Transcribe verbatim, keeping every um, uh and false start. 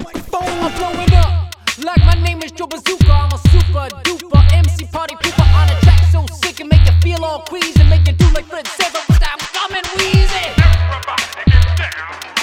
microphone. I'm blowing up like my name is Joe Bazooka. I'm a super duper M C party pooper on a track so sick and make you feel all queasy and make you do like Fred said, but without coming wheezy. Everybody get down.